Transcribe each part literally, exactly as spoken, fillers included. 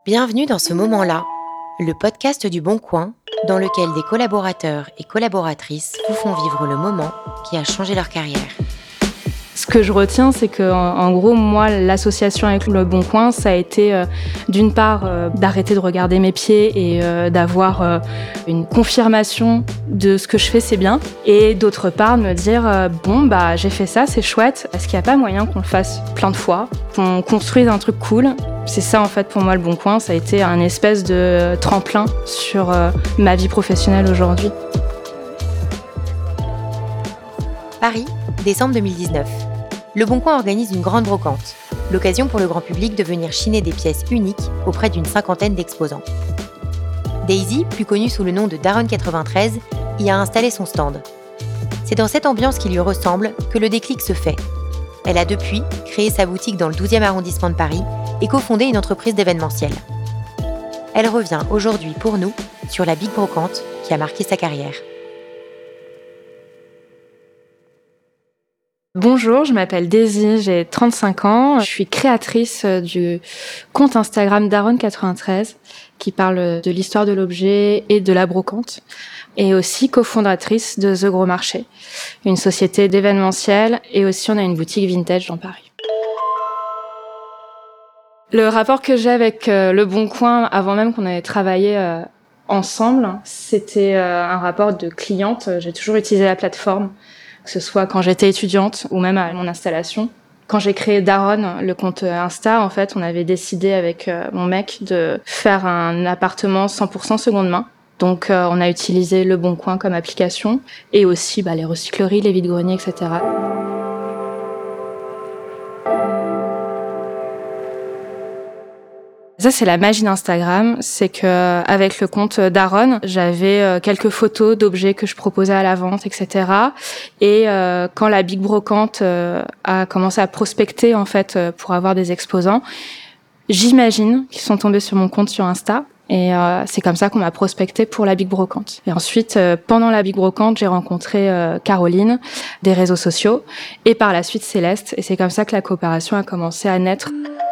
Bienvenue dans ce moment-là, le podcast du Bon Coin, dans lequel des collaborateurs et collaboratrices vous font vivre le moment qui a changé leur carrière. Ce que je retiens, c'est que, en gros, moi, l'association avec le Bon Coin, ça a été, euh, d'une part, euh, d'arrêter de regarder mes pieds et euh, d'avoir euh, une confirmation de ce que je fais, c'est bien. Et d'autre part, de me dire, euh, bon, bah, j'ai fait ça, c'est chouette. Est-ce qu'il n'y a pas moyen qu'on le fasse plein de fois, qu'on construise un truc cool ? C'est ça, en fait, pour moi, le Bon Coin. Ça a été un espèce de tremplin sur euh, ma vie professionnelle aujourd'hui. Paris, décembre deux mille dix-neuf. Le Bon Coin organise une grande brocante, l'occasion pour le grand public de venir chiner des pièces uniques auprès d'une cinquantaine d'exposants. Daisy, plus connue sous le nom de Daronne quatre-vingt-treize, y a installé son stand. C'est dans cette ambiance qui lui ressemble que le déclic se fait. Elle a depuis créé sa boutique dans le douzième arrondissement de Paris et cofondé une entreprise d'événementiel. Elle revient aujourd'hui pour nous sur la Big Brocante qui a marqué sa carrière. Bonjour, je m'appelle Daisy, j'ai trente-cinq ans. Je suis créatrice du compte Instagram Daronne quatre-vingt-treize qui parle de l'histoire de l'objet et de la brocante, et aussi cofondatrice de The Gros Marché, une société d'événementiel, et aussi on a une boutique vintage dans Paris. Le rapport que j'ai avec euh, le Bon Coin, avant même qu'on ait travaillé euh, ensemble, c'était euh, un rapport de cliente. J'ai toujours utilisé la plateforme, que ce soit quand j'étais étudiante ou même à mon installation. Quand j'ai créé Daronne, le compte Insta, en fait, on avait décidé avec euh, mon mec de faire un appartement cent pour cent seconde main. Donc, euh, on a utilisé le Bon Coin comme application et aussi bah, les recycleries, les vide-greniers, et cetera. Ça, c'est la magie d'Instagram, c'est que avec le compte Daronne, j'avais quelques photos d'objets que je proposais à la vente, et cetera. Et euh, quand la Big Brocante euh, a commencé à prospecter en fait pour avoir des exposants, j'imagine qu'ils sont tombés sur mon compte sur Insta. Et euh, c'est comme ça qu'on m'a prospecté pour la Big Brocante. Et ensuite, euh, pendant la Big Brocante, j'ai rencontré euh, Caroline des réseaux sociaux et par la suite Céleste. Et c'est comme ça que la coopération a commencé à naître.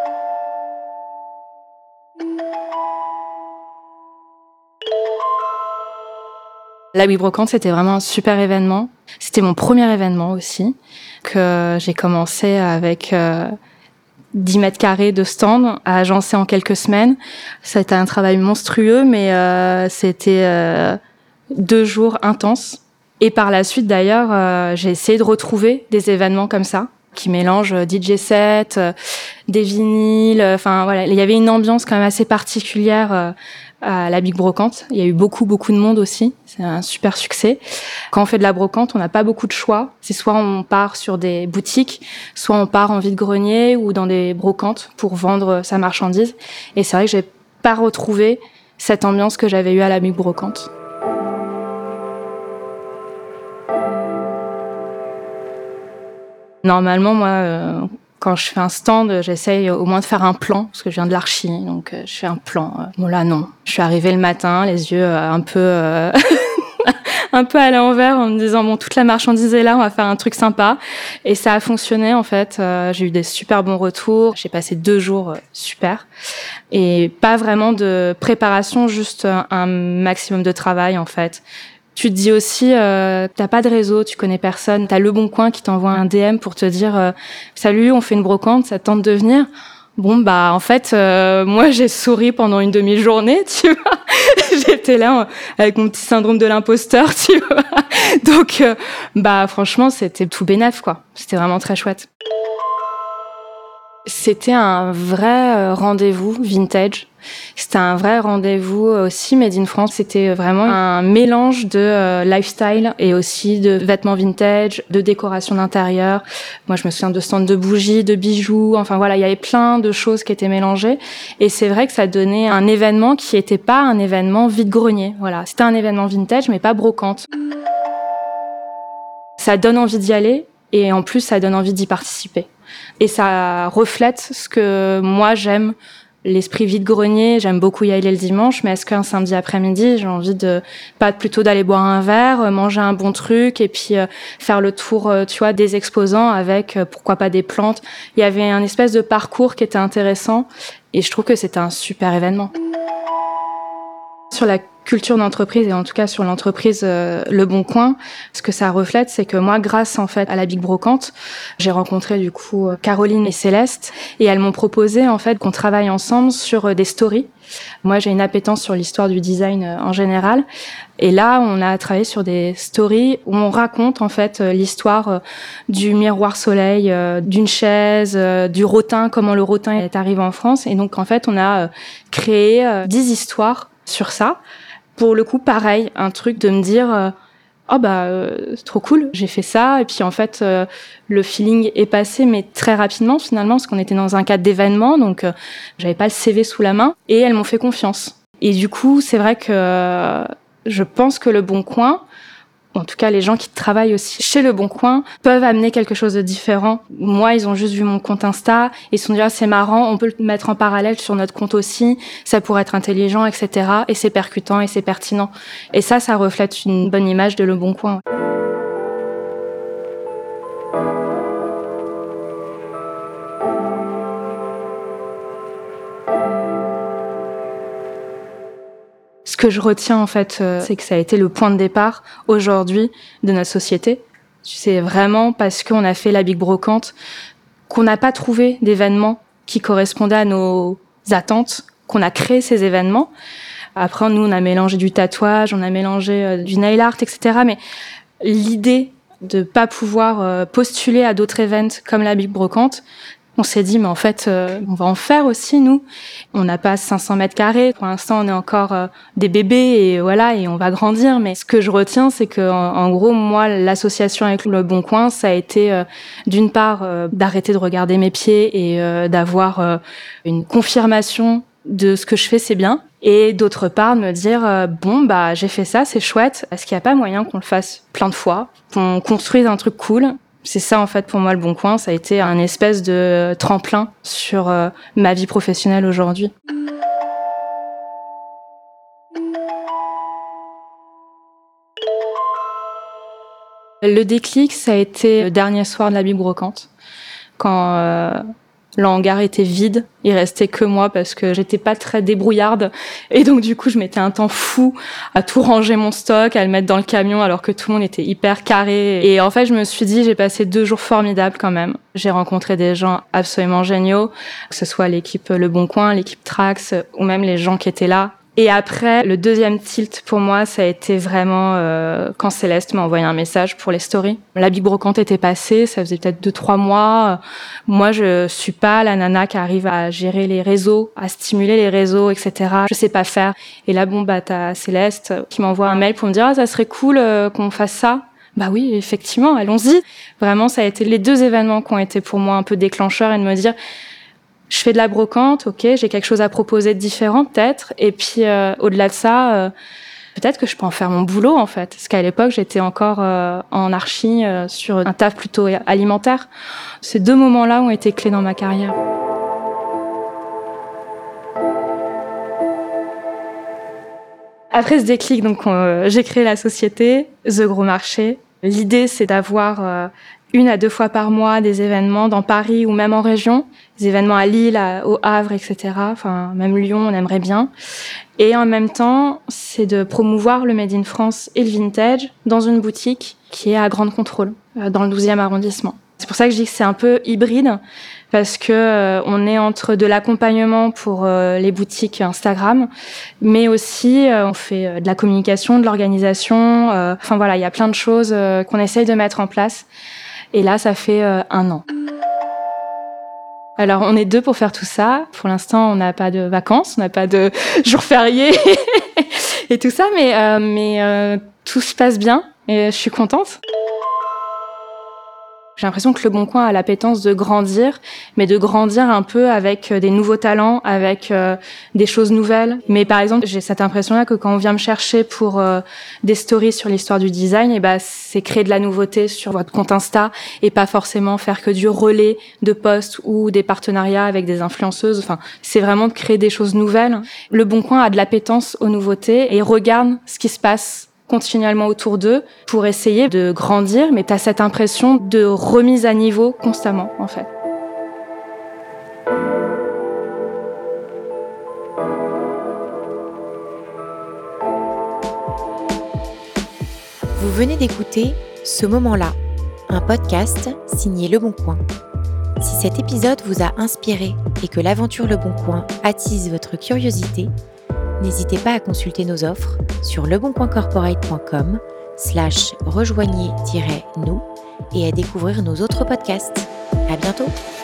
La Big Brocante, c'était vraiment un super événement. C'était mon premier événement aussi, que j'ai commencé avec euh, dix mètres carrés de stand à agencer en quelques semaines. Ça a été un travail monstrueux, mais euh, c'était euh, deux jours intenses. Et par la suite, d'ailleurs, euh, j'ai essayé de retrouver des événements comme ça, qui mélangent D J set, euh, des vinyles. Enfin, voilà, il y avait une ambiance quand même assez particulière euh, à la Big Brocante. Il y a eu beaucoup, beaucoup de monde aussi. C'est un super succès. Quand on fait de la brocante, on n'a pas beaucoup de choix. C'est soit on part sur des boutiques, soit on part en vide-grenier ou dans des brocantes pour vendre sa marchandise. Et c'est vrai que j'ai pas retrouvé cette ambiance que j'avais eue à la Big Brocante. Normalement, moi, euh, quand je fais un stand, j'essaye au moins de faire un plan, parce que je viens de l'archi, donc euh, je fais un plan. Bon là, non. Je suis arrivée le matin, les yeux euh, un peu euh, un peu à l'envers, en me disant, bon, toute la marchandise est là, on va faire un truc sympa. Et ça a fonctionné, en fait. Euh, j'ai eu des super bons retours. J'ai passé deux jours euh, super. Et pas vraiment de préparation, juste un, un maximum de travail, en fait. Tu te dis aussi, euh, t'as pas de réseau, tu connais personne, t'as le Bon Coin qui t'envoie un D M pour te dire euh, « Salut, on fait une brocante, ça te tente de venir ?» Bon, bah en fait, euh, moi j'ai souri pendant une demi-journée, tu vois. J'étais là euh, avec mon petit syndrome de l'imposteur, tu vois. Donc, euh, bah franchement, c'était tout bénef, quoi. C'était vraiment très chouette. C'était un vrai rendez-vous vintage. C'était un vrai rendez-vous aussi Made in France. C'était vraiment un mélange de euh, lifestyle et aussi de vêtements vintage, de décoration d'intérieur. Moi, je me souviens de stands de bougies, de bijoux. Enfin voilà, il y avait plein de choses qui étaient mélangées. Et c'est vrai que ça donnait un événement qui n'était pas un événement vide-grenier. Voilà, c'était un événement vintage, mais pas brocante. Ça donne envie d'y aller et en plus, ça donne envie d'y participer. Et ça reflète ce que moi j'aime l'esprit vide-grenier, j'aime beaucoup y aller le dimanche, mais est-ce qu'un samedi après-midi, j'ai envie de pas plutôt d'aller boire un verre, manger un bon truc et puis euh, faire le tour, euh, tu vois, des exposants avec euh, pourquoi pas des plantes. Il y avait un espèce de parcours qui était intéressant et je trouve que c'était un super événement. Sur la culture d'entreprise et en tout cas sur l'entreprise euh, Le Bon Coin, ce que ça reflète, c'est que moi, grâce en fait à la Big Brocante, j'ai rencontré du coup Caroline et Céleste et elles m'ont proposé en fait qu'on travaille ensemble sur euh, des stories. Moi, j'ai une appétence sur l'histoire du design euh, en général et là, on a travaillé sur des stories où on raconte en fait euh, l'histoire euh, du miroir soleil, euh, d'une chaise, euh, du rotin, comment le rotin est arrivé en France et donc en fait, on a euh, créé euh, dix histoires sur ça. Pour le coup, pareil, un truc de me dire euh, oh bah euh, c'est trop cool, j'ai fait ça et puis en fait euh, le feeling est passé mais très rapidement finalement parce qu'on était dans un cadre d'événement donc euh, j'avais pas le C V sous la main et elles m'ont fait confiance. Et du coup, c'est vrai que euh, je pense que Le Bon Coin, en tout cas les gens qui travaillent aussi chez Le Bon Coin, peuvent amener quelque chose de différent. Moi, ils ont juste vu mon compte Insta et ils se sont dit ah, c'est marrant, on peut le mettre en parallèle sur notre compte aussi, ça pourrait être intelligent, et cetera. Et c'est percutant et c'est pertinent. Et ça, ça reflète une bonne image de Le Bon Coin. Ce que je retiens, en fait, euh, c'est que ça a été le point de départ, aujourd'hui, de notre société. C'est vraiment parce qu'on a fait la Big Brocante qu'on n'a pas trouvé d'événements qui correspondaient à nos attentes, qu'on a créé ces événements. Après, nous, on a mélangé du tatouage, on a mélangé euh, du nail art, et cetera. Mais l'idée de pas pouvoir euh, postuler à d'autres events comme la Big Brocante, on s'est dit, mais en fait, euh, on va en faire aussi, nous. On n'a pas cinq cents mètres carrés. Pour l'instant, on est encore euh, des bébés et voilà, et on va grandir. Mais ce que je retiens, c'est que, en, en gros, moi, l'association avec Le Bon Coin, ça a été, euh, d'une part, euh, d'arrêter de regarder mes pieds et euh, d'avoir euh, une confirmation de ce que je fais, c'est bien. Et d'autre part, de me dire, euh, bon, bah, j'ai fait ça, c'est chouette. Est-ce qu'il n'y a pas moyen qu'on le fasse plein de fois, qu'on construise un truc cool? C'est ça, en fait, pour moi, Le Bon Coin. Ça a été un espèce de tremplin sur euh, ma vie professionnelle aujourd'hui. Le déclic, ça a été le dernier soir de la Big Brocante. Quand euh, le hangar était vide, il restait que moi parce que j'étais pas très débrouillarde. Et donc, du coup, je mettais un temps fou à tout ranger mon stock, à le mettre dans le camion alors que tout le monde était hyper carré. Et en fait, je me suis dit, j'ai passé deux jours formidables quand même. J'ai rencontré des gens absolument géniaux, que ce soit l'équipe Le Bon Coin, l'équipe Trax, ou même les gens qui étaient là. Et après, le deuxième tilt pour moi, ça a été vraiment euh, quand Céleste m'a envoyé un message pour les stories. La Big Brocante était passée, ça faisait peut-être deux, trois mois. Moi, je suis pas la nana qui arrive à gérer les réseaux, à stimuler les réseaux, et cetera. Je sais pas faire. Et là, bon, bah, t'as Céleste qui m'envoie un mail pour me dire, ah, ça serait cool euh, qu'on fasse ça. Bah oui, effectivement, allons-y. Vraiment, ça a été les deux événements qui ont été pour moi un peu déclencheurs et de me dire, je fais de la brocante, ok, j'ai quelque chose à proposer de différent peut-être, et puis euh, au-delà de ça, euh, peut-être que je peux en faire mon boulot en fait, parce qu'à l'époque j'étais encore euh, en archi euh, sur un taf plutôt alimentaire. Ces deux moments-là ont été clés dans ma carrière. Après ce déclic, donc euh, j'ai créé la société The Gros Marché. L'idée c'est d'avoir euh, une à deux fois par mois des événements dans Paris ou même en région, des événements à Lille, à, au Havre, et cetera. Enfin, même Lyon, on aimerait bien. Et en même temps, c'est de promouvoir le Made in France et le vintage dans une boutique qui est à Grande Contrôle, dans le douzième arrondissement. C'est pour ça que je dis que c'est un peu hybride, parce que euh, on est entre de l'accompagnement pour euh, les boutiques Instagram, mais aussi euh, on fait euh, de la communication, de l'organisation. Euh, enfin voilà, il y a plein de choses euh, qu'on essaye de mettre en place. Et là, ça fait euh, un an. Alors, on est deux pour faire tout ça. Pour l'instant, on n'a pas de vacances, on n'a pas de jours fériés et tout ça, mais, euh, mais euh, tout se passe bien et je suis contente. J'ai l'impression que Le Bon Coin a l'appétence de grandir, mais de grandir un peu avec des nouveaux talents, avec euh, des choses nouvelles. Mais par exemple, j'ai cette impression-là que quand on vient me chercher pour euh, des stories sur l'histoire du design, et ben c'est créer de la nouveauté sur votre compte Insta et pas forcément faire que du relais de posts ou des partenariats avec des influenceuses. Enfin, c'est vraiment de créer des choses nouvelles. Le Bon Coin a de l'appétence aux nouveautés et regarde ce qui se passe continuellement autour d'eux pour essayer de grandir, mais tu as cette impression de remise à niveau constamment, en fait. Vous venez d'écouter Ce moment-là, un podcast signé Le Bon Coin. Si cet épisode vous a inspiré et que l'aventure Le Bon Coin attise votre curiosité, n'hésitez pas à consulter nos offres sur leboncoincorporate point com slash rejoignez-nous et à découvrir nos autres podcasts. À bientôt!